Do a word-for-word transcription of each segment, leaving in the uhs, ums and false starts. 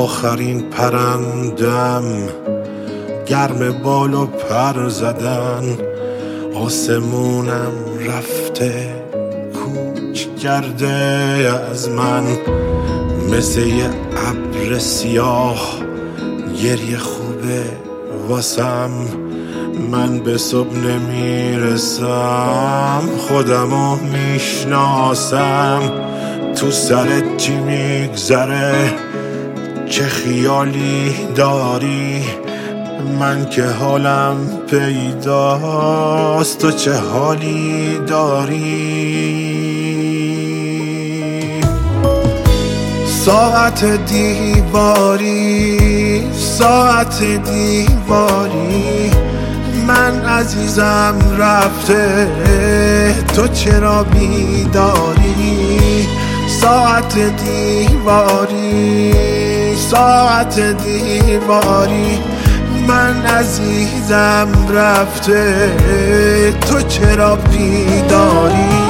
آخرین پرندم گرم بال و پر زدن، آسمونم رفته کوچ کرده از من، مثل یه ابر سیاه گریه خوبه واسم. من به صبح نمیرسم، خودمو میشناسم، تو سرت چی میگذره، چه خیالی داری، من که حالم پیداست، تو چه حالی داری. ساعت دیواری، ساعت دیواری، من عزیزم رفته، تو چرا بیداری. ساعت دیواری، ساعت دیواری، من عزیزم رفته، تو چرا بیداری.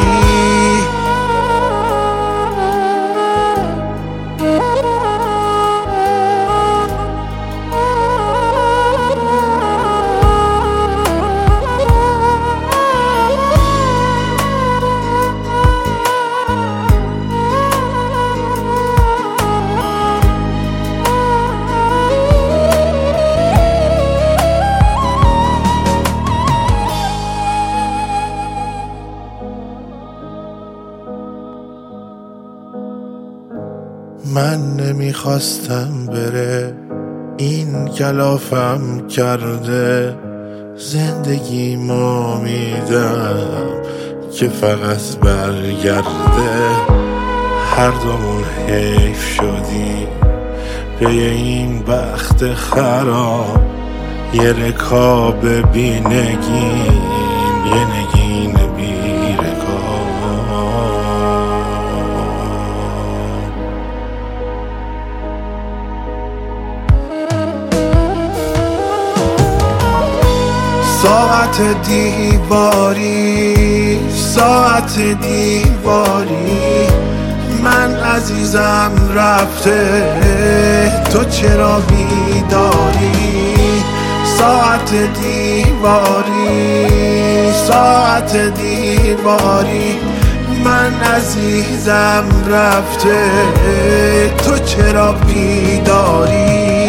من نمیخواستم بره، این کلافم کرده، زندگیمو میدم که فقط برگرده. هر دومون حیف شدی به این بخت خراب، یه رکاب بی نگین، یه نگین بی رکاب. ساعت دیواری، ساعت دیواری، من عزیزم رفته، تو چرا بیداری. ساعت دیواری، ساعت دیواری، من عزیزم رفته، تو چرا بیداری.